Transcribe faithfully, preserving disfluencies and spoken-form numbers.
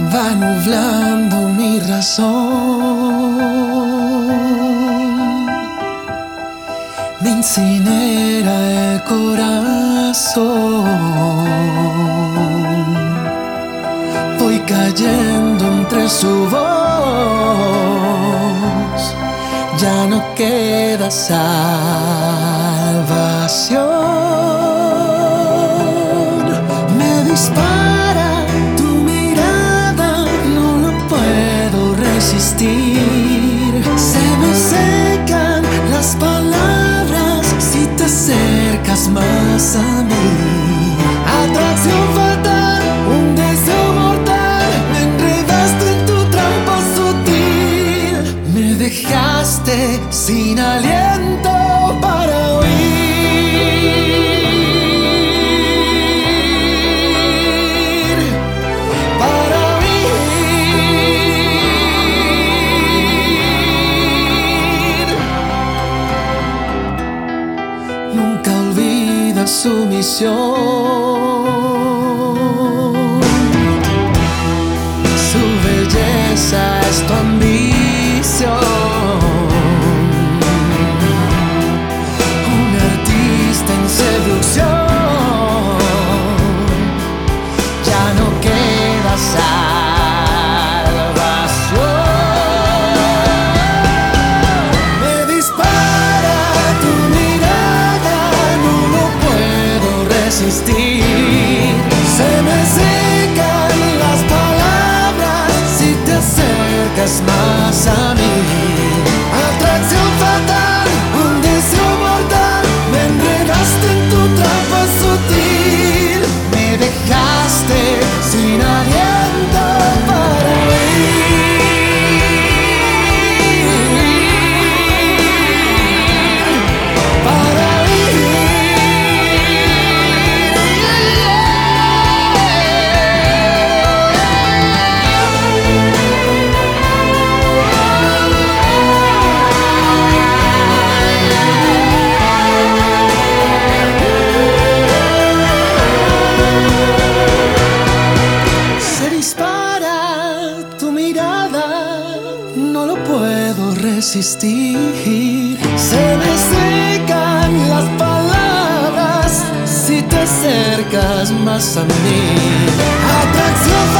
va nublando mi razón, me incinera el corazón. Voy cayendo entre su voz, ya no queda salvación. Me dispara tu mirada, no lo puedo resistir. Se me secan las palabras si te acercas más a mí. Atracción fatal, un deseo mortal, me enredaste en tu trampa sutil. Me dejaste sin aliento para huir, para huir. Nunca olvida su misión, su belleza es tu ambición. Un artista en seducción, ya no queda salvación. Me dispara tu mirada, no lo puedo resistir. Se me secan las palabras si te acercas más a mí. Atracción fatal, un deseo mortal, me enredaste en tu trampa sutil. Me dejaste sin aliento para huir, para no lo puedo resistir. Se me secan las palabras si te acercas más a mí. Atracción